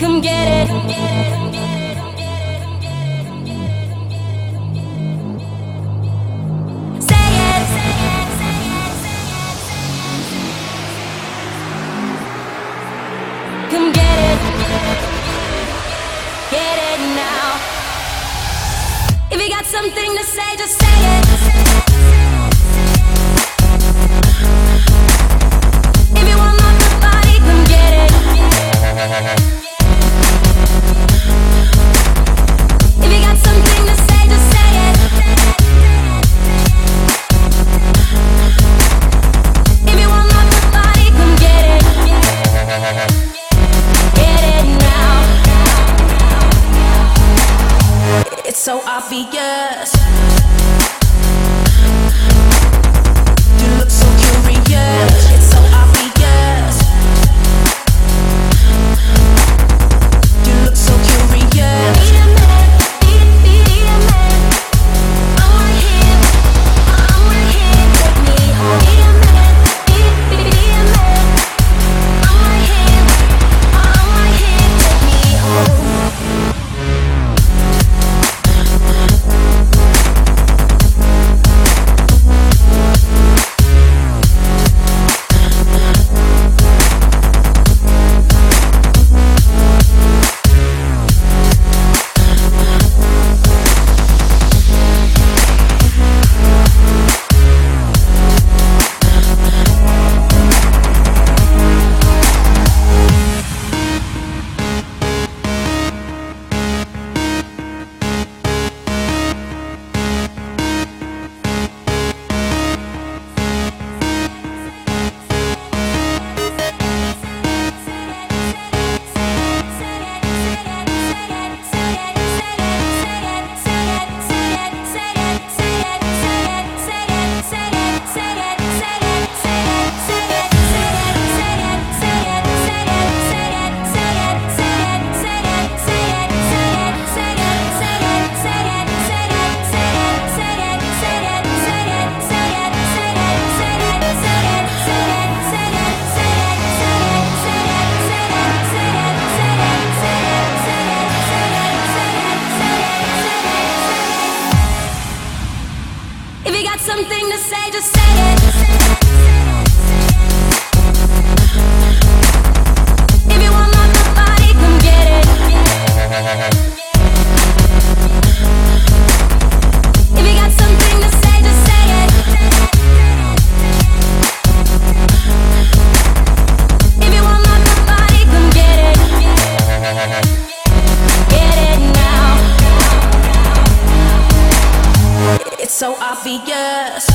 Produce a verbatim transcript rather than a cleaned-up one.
Come get it. Say it. Come get it. Get it now. If you got something to say, just say it. If you want more the body, come get it. If you got something to say, just say it. If you want more the body, come get it. Get it now. It's so obvious. You look so curious. It's so obvious. You look so curious. Need a man, need, need, need a man. I'm right here, I'm right here. Take me home. Need a man, need, need, need a man. I'm right here, I'm right here. Take me home. If you got something to say, just say it. If you want more the body, come get it. If you got something to say, just say it. If you want more the body, come get it. Get it now. It's so obvious.